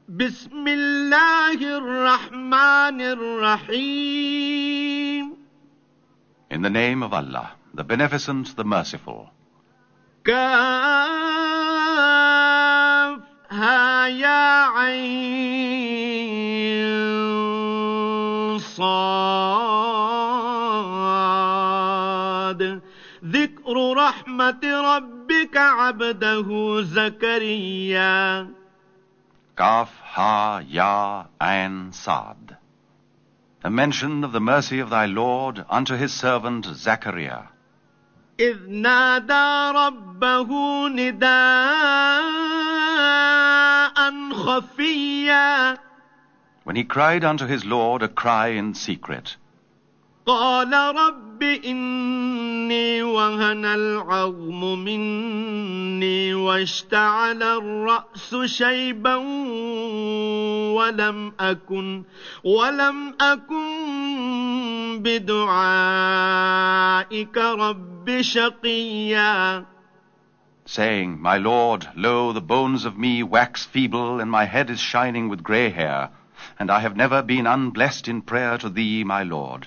بسم الله الرحمن الرحيم. In the name of Allah, the Beneficent, the Merciful. كافها يا عين صاد ذكر رحمة ربك عبده زكريا. Kaf, Ha, Ya, Ain, Sad. A mention of the mercy of thy Lord unto his servant Zachariah. إذ نادى ربه نداء خفيا. When he cried unto his Lord a cry in secret. قال رب إني وهن العظم مني واشتعل الرأس شيبا ولم أكن بدعائك رب شقيا. Saying, My Lord, lo, the bones of me wax feeble, and my head is shining with grey hair, and I have never been unblessed in prayer to thee, my Lord.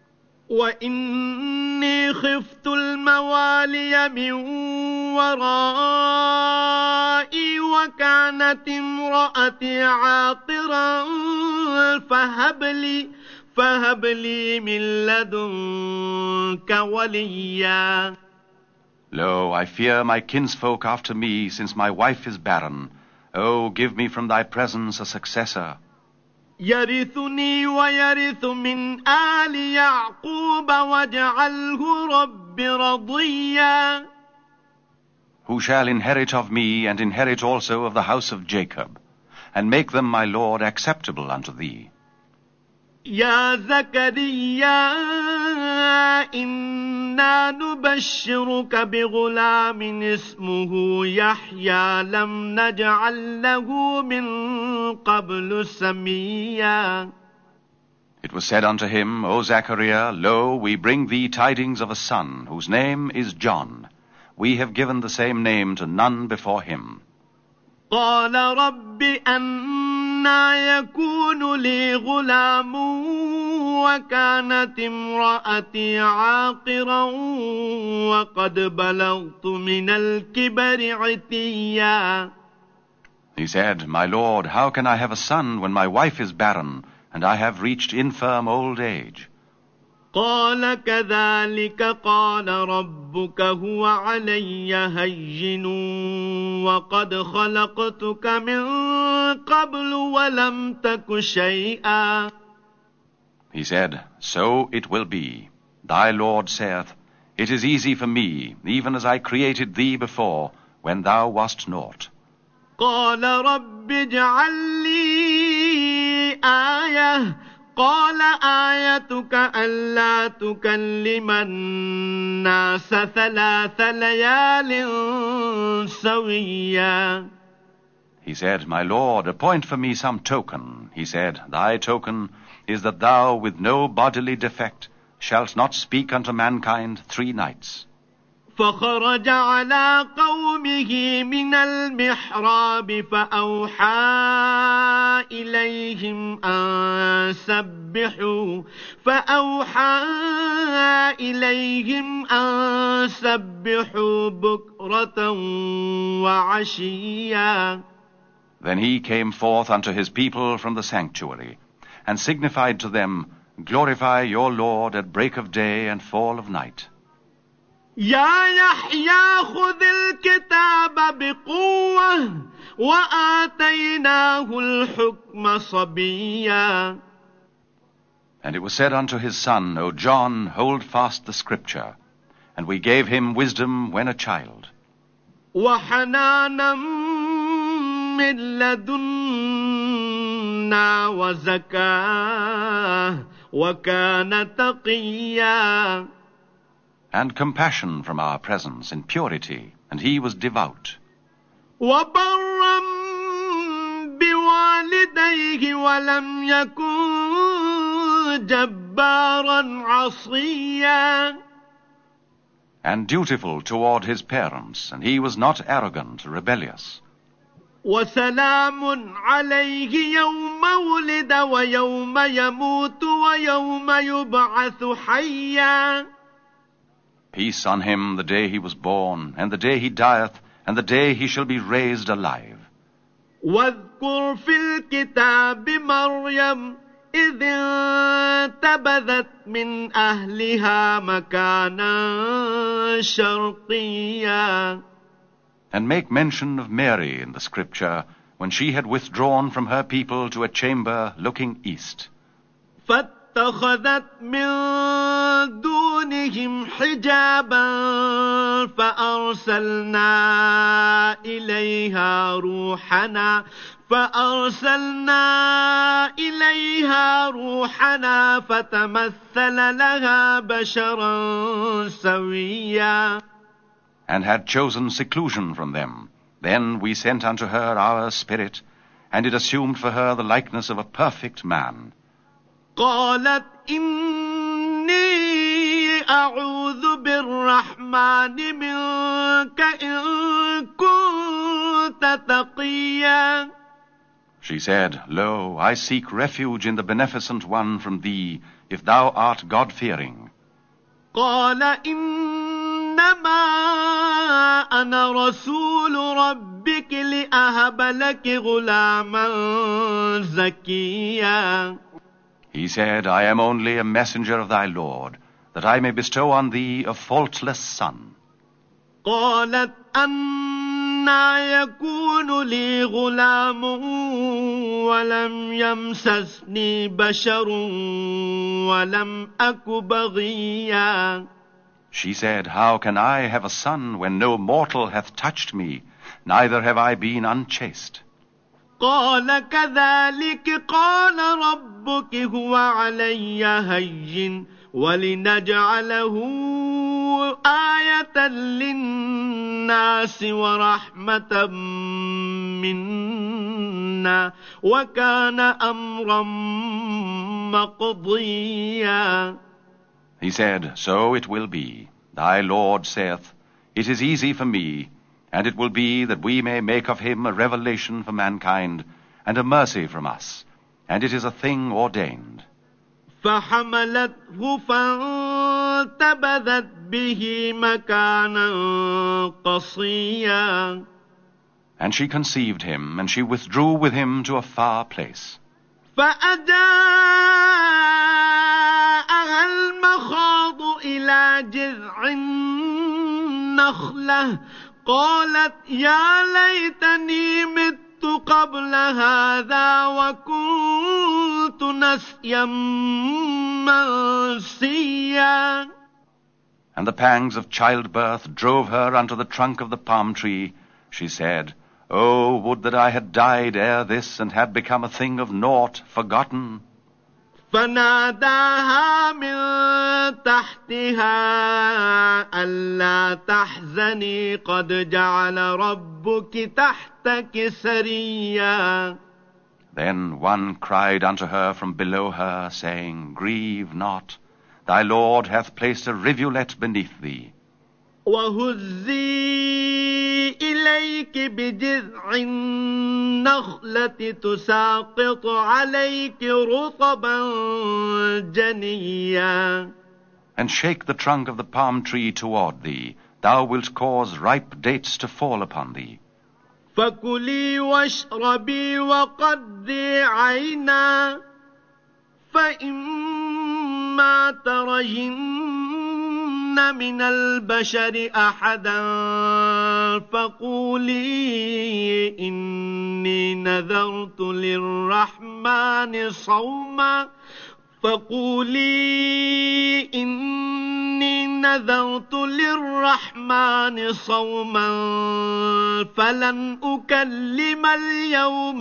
وإني خفت الموالي من ورائي وكانت امرأتي عاقرا فهب لي من لدنك وليا. Lo, I fear my kinsfolk after me, since my wife is barren. O, give me from thy presence a successor. يرثني ويرث من آل يعقوب واجعله رب رضيا. Who shall inherit of me, and inherit also of the house of Jacob, and make them, my Lord, acceptable unto thee. يا زكريا إنا نبشرك بغلام اسمه يحيى لم نجعل له من قبل سميا. It was said unto him, O Zachariah, lo, we bring thee tidings of a son, whose name is John. We have given the same name to none before him. قال رب أنى يكون لي غلام وكانت امرأتي عاقرا وقد بلغت من الكبر عتيا. He said, My Lord, how can I have a son when my wife is barren, and I have reached infirm old age? قال كذلك قال ربك هو علي هين وقد خلقتك من قبل ولم تك شيئا. He said, So it will be. Thy Lord saith, It is easy for me, even as I created thee before, when thou wast naught. قال رب اجعل لي آية. قال آيتك ألا تكلم الناس 3 ليال سويا. He said, My Lord, appoint for me some token. He said, Thy token is that thou, with no bodily defect, shalt not speak unto mankind 3 nights. فخرج على قومه من المحراب فأوحى إليهم أن سبحوا بكرة وعشيا. Then he came forth unto his people from the sanctuary, and signified to them, Glorify your Lord at break of day and fall of night. يا يحيى خذ الكتاب بقوة وآتيناه الحكم صبيا. And it was said unto his son, O John, hold fast the scripture, and we gave him wisdom when a child. وحنانا من لدنا وزكاة وكان تقيا. And compassion from our presence in purity, and he was devout. وبرا بوالديه ولم يكن جبارا عصيا. And dutiful toward his parents, and he was not arrogant or rebellious. وسلام عليه يوم ولد ويوم يموت ويوم يبعث حيا. Peace on him the day he was born, and the day he dieth, and the day he shall be raised alive. واذكر في الكتاب مريم إذ انتبذت من أهلها مكانا شرقيا. And make mention of Mary in the scripture, when she had withdrawn from her people to a chamber looking east. فاتخذت من دونهم حجابا فأرسلنا إليها روحنا فتمثل لها بشرا سويا. And had chosen seclusion from them. Then we sent unto her our spirit, and it assumed for her the likeness of a perfect man. قالت إني أعوذ بالرحمن منك إن كنت تقيا. She said, Lo, I seek refuge in the beneficent one from thee, if thou art God-fearing. قال إنما أنا رسول ربك لأهب لك غلاما زكيا. He said, I am only a messenger of thy Lord, that I may bestow on thee a faultless son. قالت أنى يكون لي غلام ولم يمسسني بشر ولم أك بغيا. She said, How can I have a son when no mortal hath touched me, neither have I been unchaste? قال كذلك قال ربك هو علي هين ولنجعله آية للناس ورحمة منا وكان أمرا مقضيا. He said, So it will be. Thy Lord saith, It is easy for me, and it will be that we may make of him a revelation for mankind, and a mercy from us, and it is a thing ordained. فحملته فانتبذت به مكانا قصيا. And she conceived him, and she withdrew with him to a far place. فأجاءها المخاض إلى جذع النخلة قالت يا ليتني مت قبل هذا وكنت نسيا منسيا. And the pangs of childbirth drove her unto the trunk of the palm tree. She said, Oh, would that I had died ere this, and had become a thing of naught, forgotten. فناداها من تحتها ألا تحزني قد جعل ربك تحتك سريا. Then one cried unto her from below her, saying, Grieve not, thy Lord hath placed a rivulet beneath thee. وهزي إليك بجذع النخلة تساقط عليك رطبا جنيا. And shake the trunk of the palm tree toward thee. Thou wilt cause ripe dates to fall upon thee. فكلي واشربي وقضي عينا فإما ترين من البشر أحدا فقولي إني نذرت للرحمن صوما فلن أكلم اليوم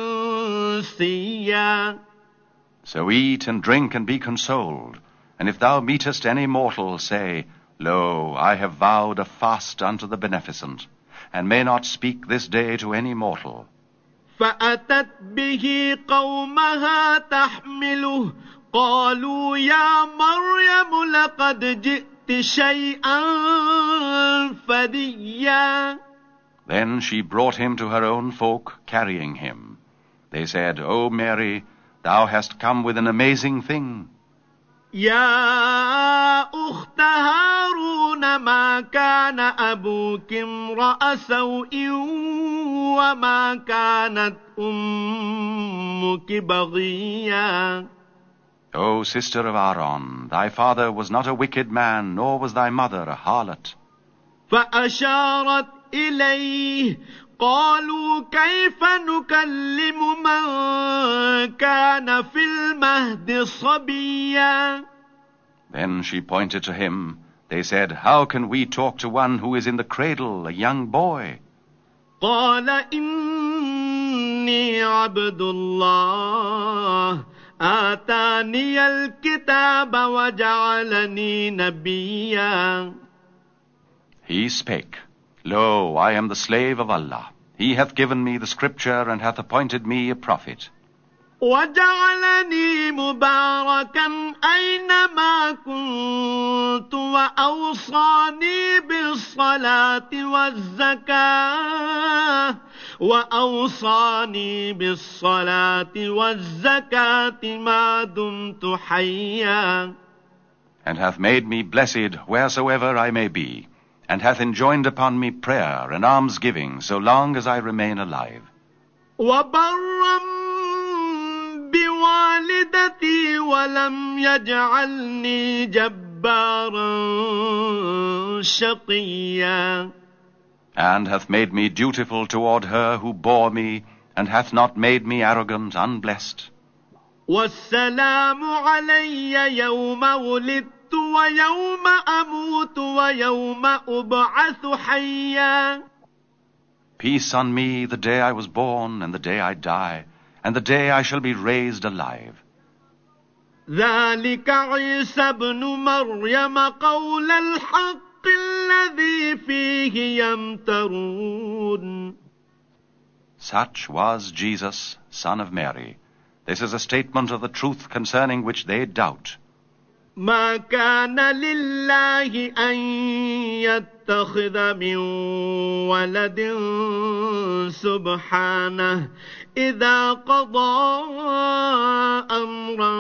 إنسيا. So eat and drink and be consoled. And if thou meetest any mortal, say, Lo, I have vowed a fast unto the beneficent, and may not speak this day to any mortal. فأتت به قومها تحمله قالوا يا مريم لقد جئت شيئا فريا. Then she brought him to her own folk, carrying him. They said, O Mary, thou hast come with an amazing thing. يا أخت هارون ما كان أبوك امرأ سوء وما كانت أمك بغيا. O sister of Aaron, thy father was not a wicked man, nor was thy mother a harlot. فأشارت إليه قالوا كيف نكلم من كان في المهد صبيا. Then she pointed to him. They said, How can we talk to one who is in the cradle, a young boy? قال إني عبد الله آتاني الكتاب وجعلني نبيا. He spake, Lo, I am the slave of Allah. He hath given me the scripture and hath appointed me a prophet. وجعلني مباركا أينما كنت وأوصاني بالصلاة والزكاة ما دمت حيا. And hath made me blessed wheresoever I may be, and hath enjoined upon me prayer and almsgiving so long as I remain alive. وبرا بوالدتي ولم يجعلني جبارا شقيا. And hath made me dutiful toward her who bore me, and hath not made me arrogant, unblessed. والسلام علي يوم ولدت ويوم أموت ويوم أبعث حيا. Peace on me the day I was born, and the day I die, and the day I shall be raised alive. ذلك عيسى ابن مريم قول الحق الذي فيه يمترون. Such was Jesus, son of Mary. This is a statement of the truth concerning which they doubt. ما كان لله أن يتخذ من ولد سبحانه إذا قضى أمرا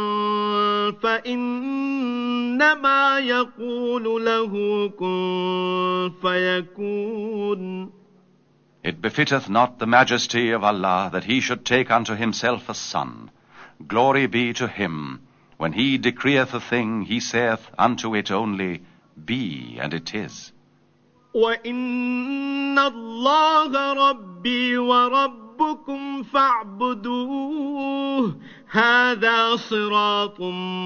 فإنما يقول له كن فيكون. It befitteth not the majesty of Allah that he should take unto himself a son. Glory be to him. When he decreeth a thing, he saith unto it only, Be, and it is. وَإِنَّ اللَّهَ رَبِّي وَرَبُّكُمْ فَاعْبُدُوهُ هَذَا صِرَاطٌ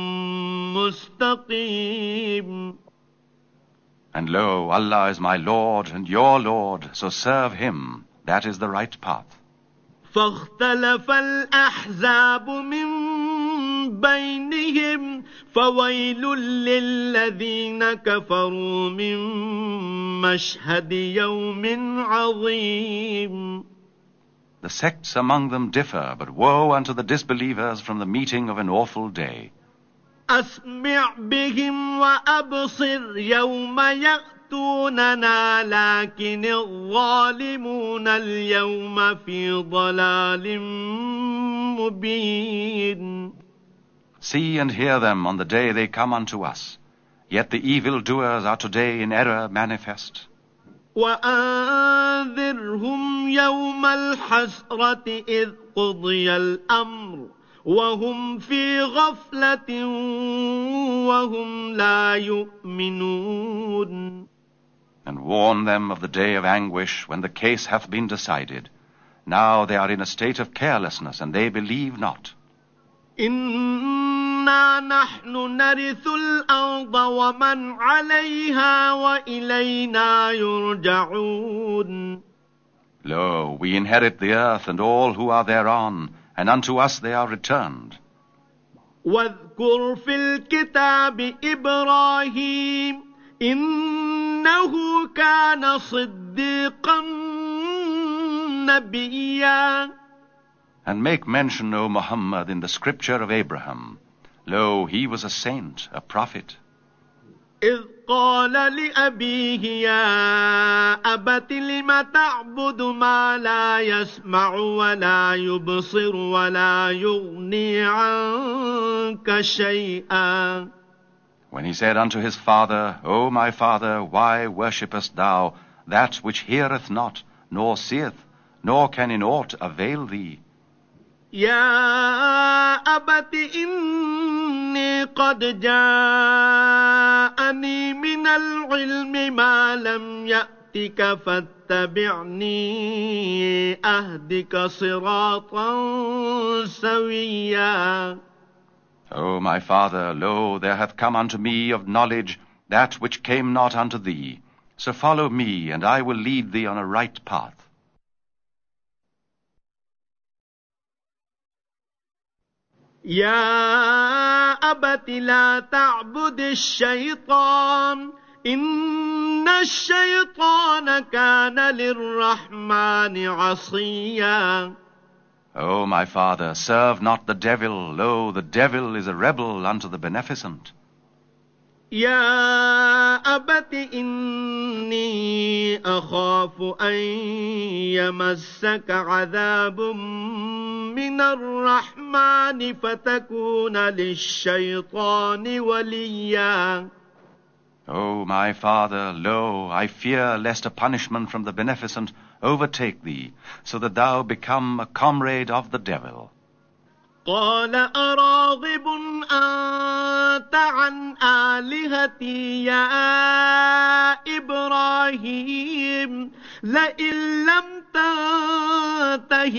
مُسْتَقِيمٌ. And lo, Allah is my Lord and your Lord, so serve him. That is the right path. فاختلف الأحزاب من بينهم فويل للذين كفروا من مشهد يوم عظيم. The sects among them differ, but woe unto the disbelievers from the meeting of an awful day. أسمع بهم وأبصر يوم يأتوننا لكن الظالمون اليوم في ضلال مبين. See and hear them on the day they come unto us. Yet the evildoers are today in error manifest. وأنذرهم يوم الحسرة إذ قضي الأمر وهم في غفلة وهم لا يؤمنون. And warn them of the day of anguish when the case hath been decided. Now they are in a state of carelessness, and they believe not. إنا نحن نرث الأرض ومن عليها وإلينا يرجعون. Lo, we inherit the earth and all who are thereon, and unto us they are returned. واذكر في الكتاب إبراهيم إنه كان صديقا نبيا. And make mention, O Muhammad, in the scripture of Abraham. Lo, he was a saint, a prophet. إذ قال لأبيه يا أبت لم تعبد ما لا يسمع ولا يبصر ولا يغني عنك شيئا. When he said unto his father, O my father, why worshippest thou that which heareth not, nor seeth, nor can in aught avail thee? يا أبت إني قد جاءني من العلم ما لم يأتك فاتبعني أهدك صراطا سويا. O my father, lo, there hath come unto me of knowledge that which came not unto thee. So follow me, and I will lead thee on a right path. يا أبت لا تعبد الشيطان إن الشيطان كان للرحمن عصيا. O my father, serve not the devil. Lo, the devil is a rebel unto the Beneficent. يا أبت إني أخاف أن يمسك عذاب من الرحمن فتكون للشيطان وليا. O my father, lo, I fear lest a punishment from the Beneficent overtake thee, so that thou become a comrade of the devil. قال أراغب أنت عن آلهتي يا إبراهيم لئن لم تنته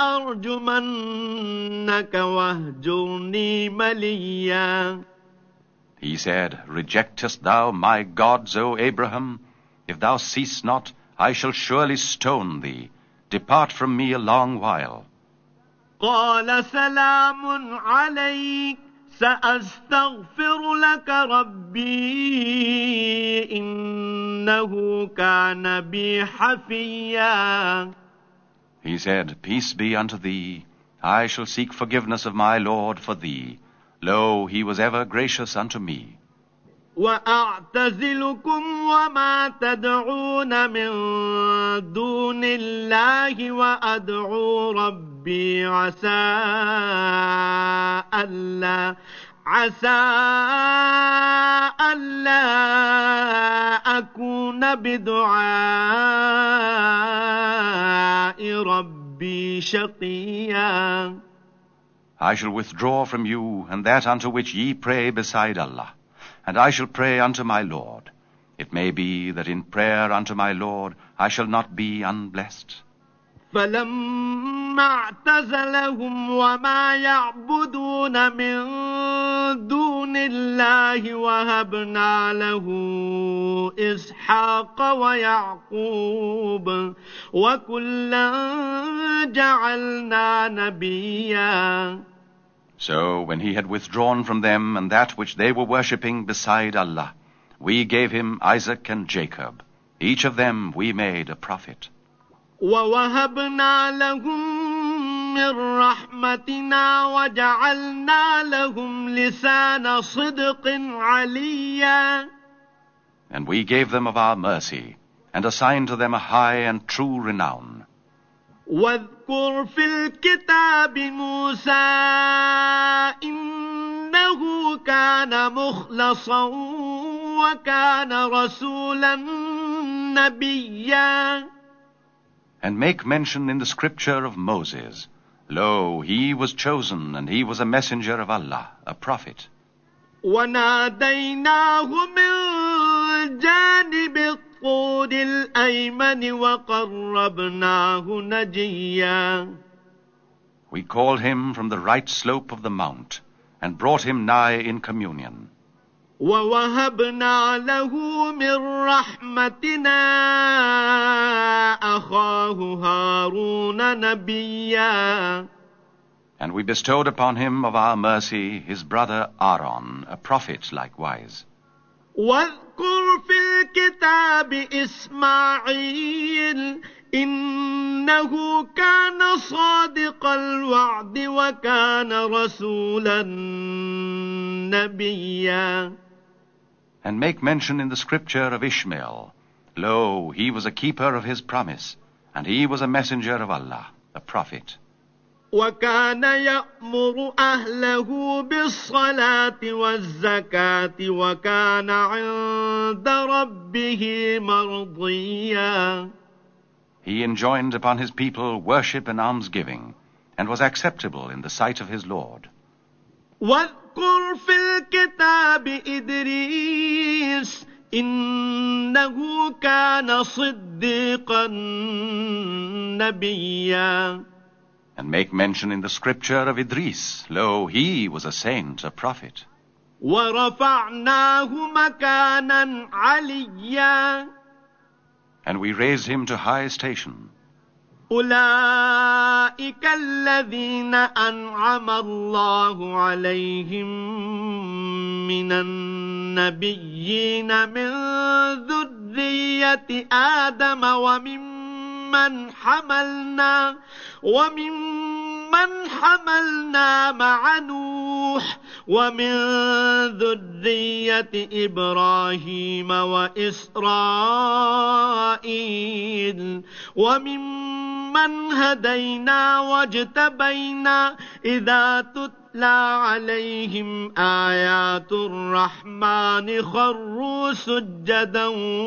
لأرجمنك واهجرني مليا. He said, Rejectest thou my gods, O Abraham? If thou cease not, I shall surely stone thee. Depart from me a long while. قال سلام عليك سأستغفر لك ربي إنه كان بي حفيا. He said, Peace be unto thee. I shall seek forgiveness of my Lord for thee. Lo, he was ever gracious unto me. وأعتزلكم وما تدعون من دون الله وأدعو ربي عسى ألا أكون بدعاء ربي شقيا. I shall withdraw from you, and that unto which ye pray beside Allah. And I shall pray unto my Lord. It may be that in prayer unto my Lord I shall not be unblessed. فلما اعتزلهم وما يعبدون من دون الله وهبنا له إسحاق ويعقوب وكلا جعلنا نبيا. So when he had withdrawn from them and that which they were worshipping beside Allah, we gave him Isaac and Jacob. Each of them we made a prophet. وَوَهَبْنَا لَهُم مِّن رَّحْمَتِنَا وَجَعَلْنَا لَهُمْ لِسَانَ صِدْقٍ عَلِيًّا. And we gave them of our mercy, and assigned to them a high and true renown. واذكر في الكتاب موسى إنه كان مخلصا وكان رسولا نبيا. And make mention in the scripture of Moses. Lo, he was chosen, and he was a messenger of Allah, a prophet. وناديناه من جانب الطور الأيمن وقربناه نجيا. We called him from the right slope of the mount, and brought him nigh in communion. ووهبنا له من رحمتنا أخاه هارون نبيا. And we bestowed upon him of our mercy his brother Aaron, a prophet likewise. واذكر في الكتاب إسماعيل إنه كان صادق الوعد وكان رسولا نبيا. And make mention in the scripture of Ishmael. Lo, he was a keeper of his promise, and he was a messenger of Allah, a prophet. وكان يأمر أهله بالصلاة والزكاة وكان عند ربه مرضيا. He enjoined upon his people worship and almsgiving, and was acceptable in the sight of his Lord. واذكر في الكتاب إدريس إنه كان صديقا نبيا. And make mention in the scripture of Idris. Lo, he was a saint, a prophet. وَرَفَعْنَاهُ مَكَانًا عَلِيًّا. And we raised him to high station. أُولَئِكَ الَّذِينَ أَنْعَمَ اللَّهُ عَلَيْهِمْ مِنَ النَّبِيِّينَ مِنْ ذُرِّيَّةِ آدَمَ وممن حملنا مع نوح ومن ذرية إبراهيم وإسرائيل وممن هدينا واجتبينا إذا تتلى عليهم آيات الرحمن خروا سجدا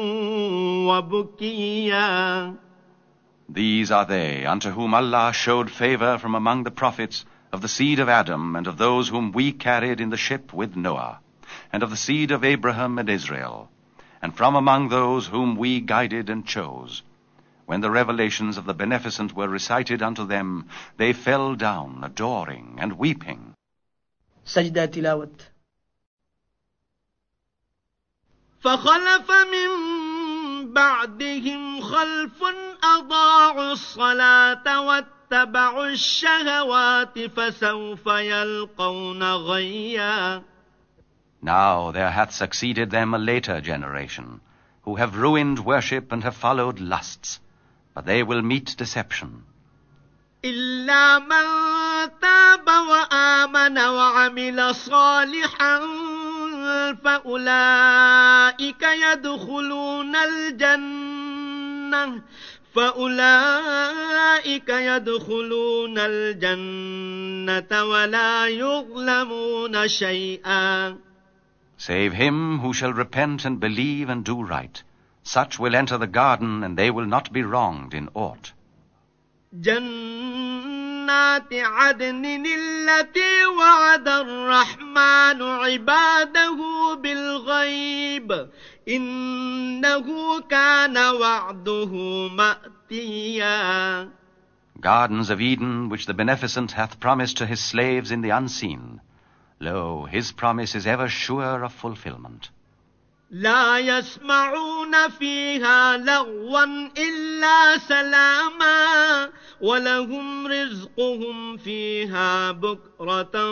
وبكيا. These are they unto whom Allah showed favor from among the prophets of the seed of Adam and of those whom we carried in the ship with Noah, and of the seed of Abraham and Israel, and from among those whom we guided and chose. When the revelations of the Beneficent were recited unto them, they fell down, adoring and weeping. سجدة تلاوة. فخلف من بعدهم خلف أضاعوا الصلاة واتبعوا الشهوات فسوف يلقون غيا. Now there hath succeeded them a later generation, who have ruined worship and have followed lusts, but they will meet deception. إلا من تاب وآمن وعمل صالحا فأولئك يدخلون الجنة ولا يظلمون شيئا. Save him who shall repent and believe and do right. Such will enter the garden, and they will not be wronged in aught. جنات عدن التي وعد الرحمن عباده بالغيب إنه كان وعده مأتيا. Gardens of Eden, which the Beneficent hath promised to his slaves in the unseen. Lo, his promise is ever sure of fulfillment. لا يسمعون فيها لغوا إلا سلاما ولهم رزقهم فيها بكرة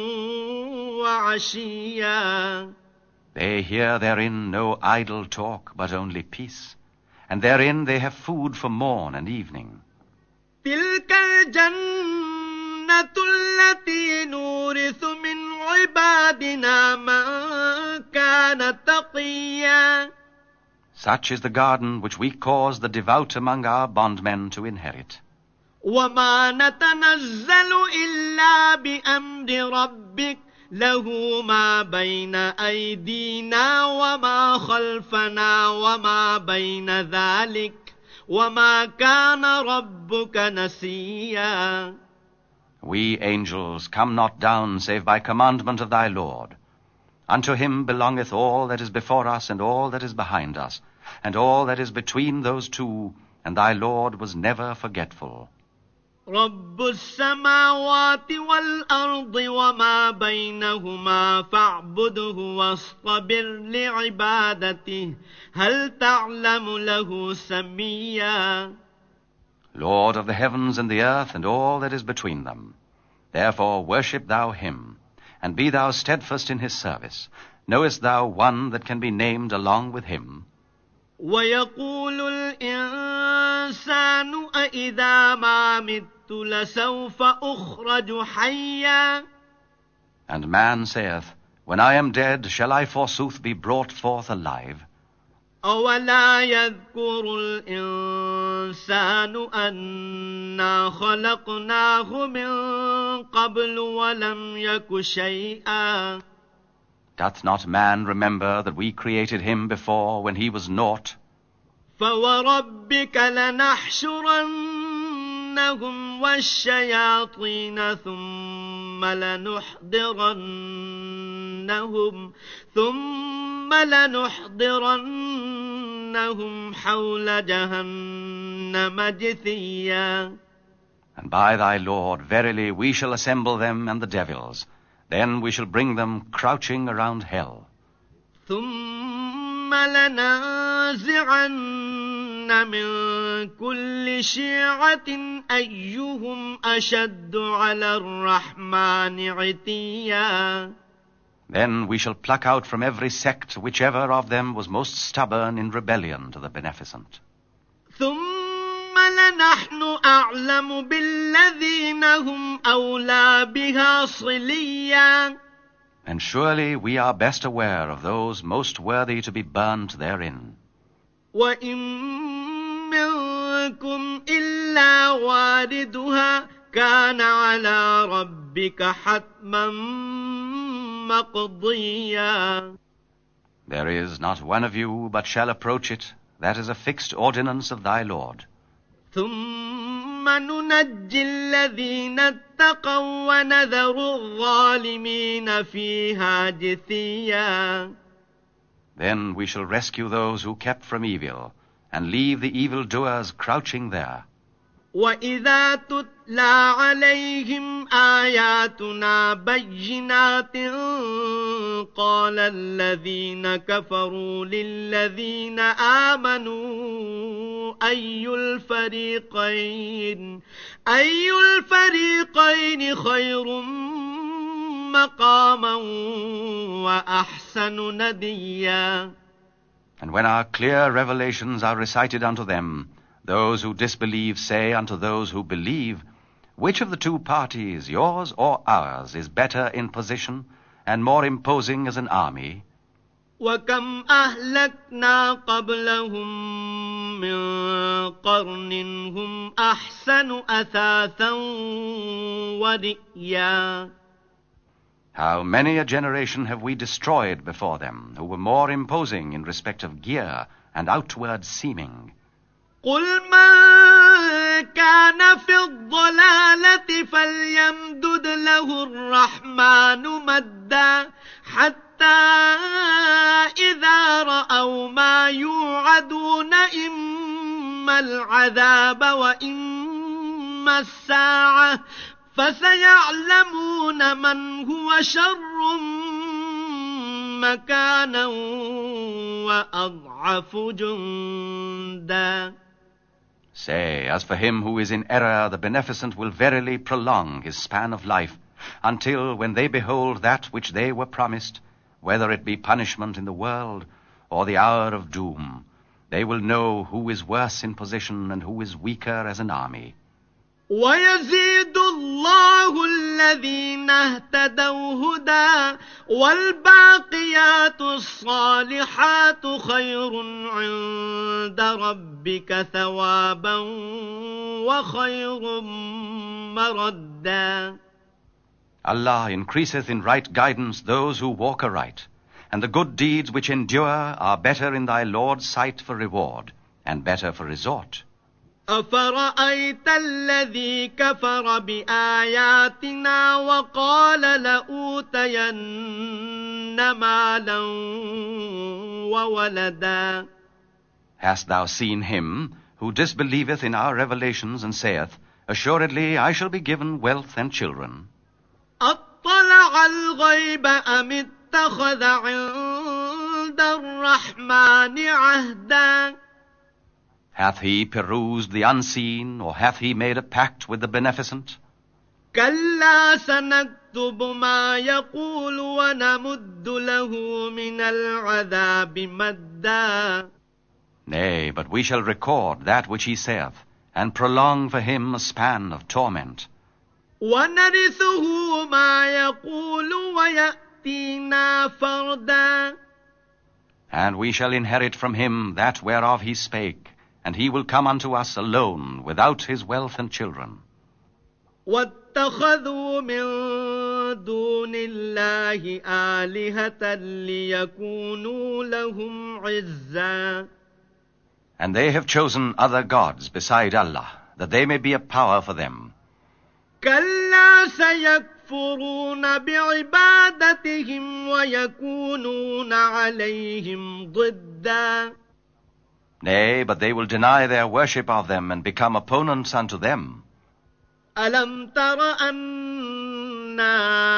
وعشيا. They hear therein no idle talk, but only peace, and therein they have food for morn and evening. تلك الجنة التي نورث من عبادنا من كان تقيا. Such is the garden which we cause the devout among our bondmen to inherit. وما نتنزل إلا بأمر ربك له ما بين أيدينا وما خلفنا وما بين ذلك وما كان ربك نسيا. We angels come not down save by commandment of thy Lord. Unto him belongeth all that is before us and all that is behind us, and all that is between those two, and thy Lord was never forgetful. رب السماوات والأرض وما بينهما فاعبده واصطبر لعبادته هل تعلم له سميا. Lord of the heavens and the earth and all that is between them. Therefore worship thou him, and be thou steadfast in his service. Knowest thou one that can be named along with him? ويقول الإنسان أإذا ما مت لسوف أخرج حيا. And man saith, When I am dead, shall I forsooth be brought forth alive? أولا يذكر الإنسان أنا خلقناه من قبل ولم يك شيئا Doth not man remember that we created him before when he was naught? فوربك لنحشرنهم والشياطين ثم لنحضرنهم حول جهنم جثيا. And by thy Lord, verily, we shall assemble them and the devils. Then we shall bring them crouching around hell. ثم لننزعن من كل شيعة أيهم أشد على الرحمن عتيا. Then we shall pluck out from every sect whichever of them was most stubborn in rebellion to the Beneficent. ثم لنحن أعلم بالذين هم أولى بها صليا. And surely we are best aware of those most worthy to be burnt therein. وإن منكم إلا واردها كان على ربك حتما مقضيا. There is not one of you but shall approach it. That is a fixed ordinance of thy Lord. ثم ننجي الذين اتقوا ونذر الظالمين فيها جثيا. Then we shall rescue those who kept from evil, and leave the evildoers crouching there. وإذا تتلى عليهم آياتنا بينات قال الذين كفروا للذين آمنوا أي الفريقين خير مقاما وأحسن نديا. And when our clear revelations are recited unto them, those who disbelieve say unto those who believe, which of the two parties, yours or ours, is better in position and more imposing as an army? وكم أهلكنا قبلهم من قرن هم أحسن أثاثا ورئيا. How many a generation have we destroyed before them, who were more imposing in respect of gear and outward seeming? قل من كان في الضلالة فليمدد له الرحمن مدا حتى إذا رأوا ما يوعدون إما العذاب وإما الساعة فسيعلمون من هو شر مكانا وأضعف جندا. Say, as for him who is in error, the Beneficent will verily prolong his span of life, until when they behold that which they were promised, whether it be punishment in the world or the hour of doom, they will know who is worse in position and who is weaker as an army. ويزيد الله الذين اهتدوا هدى والباقيات الصالحات خير عند ربك ثوابا وخير مردا. Allah increaseth in right guidance those who walk aright, and the good deeds which endure are better in thy Lord's sight for reward, and better for resort. أفرأيت الذي كفر بآياتنا وقال لأوتين مالا وولدا. Hast thou seen him who disbelieveth in our revelations and saith, assuredly I shall be given wealth and children? أطلع الغيب أم اتخذ عند الرحمن عهدا. Hath he perused the unseen, or hath he made a pact with the Beneficent? كلا سنكتب ما يقول ونمد له من العذاب مدا. Nay, but we shall record that which he saith, and prolong for him a span of torment. ونرثه ما يقول يأتينا فردا. And we shall inherit from him that whereof he spake, and he will come unto us alone, without his wealth and children. واتخذوا من دون الله آلهة ليكونوا لهم عزا. And they have chosen other gods beside Allah, that they may be a power for them. كلا سيكفرون بعبادتهم ويكونون عليهم ضدا. Nay, but they will deny their worship of them and become opponents unto them. ألم تر أنا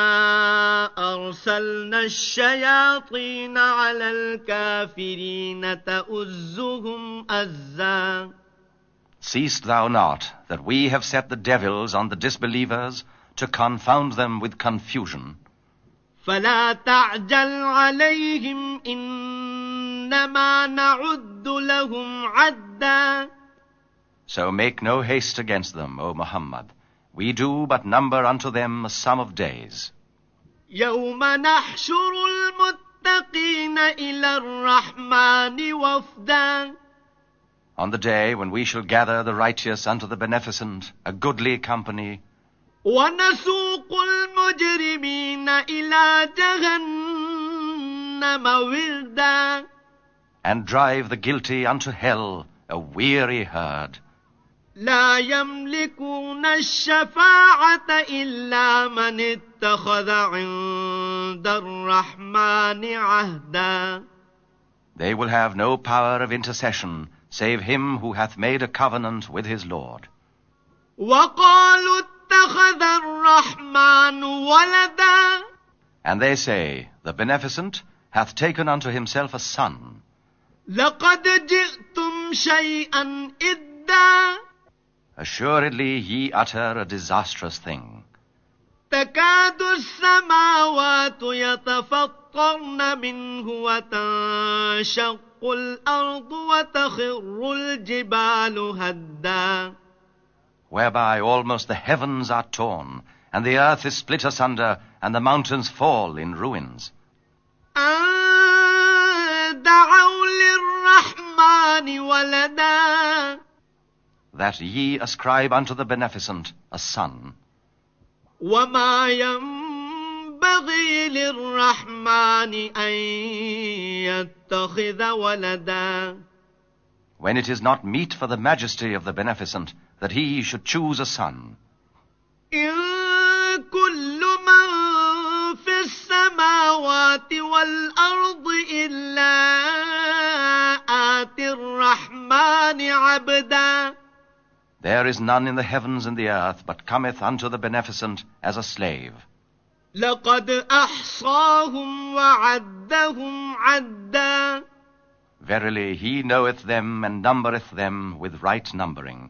أرسلنا الشياطين على الكافرين تؤزهم أزا. Seest thou not that we have set the devils on the disbelievers to confound them with confusion? فلا تعجل عليهم إنما نعد لهم عدا. So make no haste against them, O Muhammad. We do but number unto them a sum of days. يوم نحشر المتقين إلى الرحمن وفدا. On the day when we shall gather the righteous unto the beneficent, a goodly company, ونسوق المجرمين إلى جهنم وردا. and drive the guilty unto hell, a weary herd. لا يملكون الشفاعة إلا من اتخذ عند الرحمن عهدا. They will have no power of intercession, save him who hath made a covenant with his Lord. وقالوا اتخذ الرحمن ولدا. And they say, the beneficent hath taken unto himself a son. لقد جئتم شيئا إدا. Assuredly ye utter a disastrous thing. تكاد السماوات يتفطرن منه وتنشق الأرض وتخر الجبال هدا. Whereby almost the heavens are torn, and the earth is split asunder, and the mountains fall in ruins. أن دعوا للرحمن ولدا. That ye ascribe unto the beneficent a son. وما ينبغي للرحمن أن يتخذ ولدا. When it is not meet for the majesty of the beneficent that he should choose a son. إن كل من في السماوات والأرض إلا آتي الرحمن عبدا. There is none in the heavens and the earth, but cometh unto the beneficent as a slave. لقد أحصاهم وعدهم عدا. Verily, he knoweth them and numbereth them with right numbering.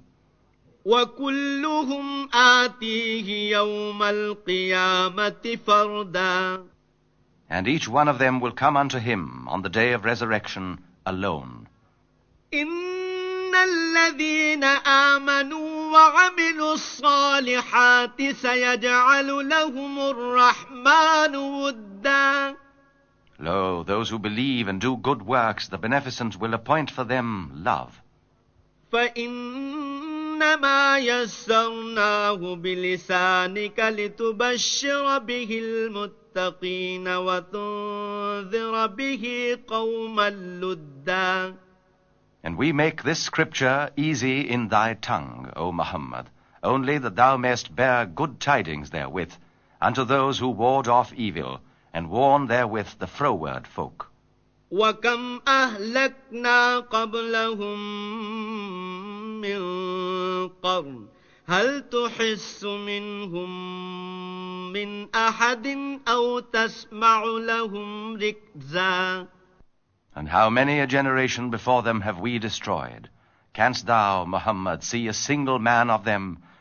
وكلهم آتيه يوم القيامة فردا. And each one of them will come unto him on the day of resurrection alone. إن الذين آمنوا وعملوا الصالحات سيجعل لهم الرحمن ودا. Lo, those who believe and do good works, the beneficent will appoint for them love. فإنما يسرناه بلسانك لتبشر به المتقين وتنذر به قوما لدا. And we make this scripture easy in thy tongue, O Muhammad, only that thou mayest bear good tidings therewith unto those who ward off evil, and warn therewith the froward folk. وكم أهلكنا قبلهم من قرن هل تحس منهم من أحد أو تسمع لهم ركزا. And how many a generation before them have we destroyed? Canst thou, Muhammad, see a single man of them,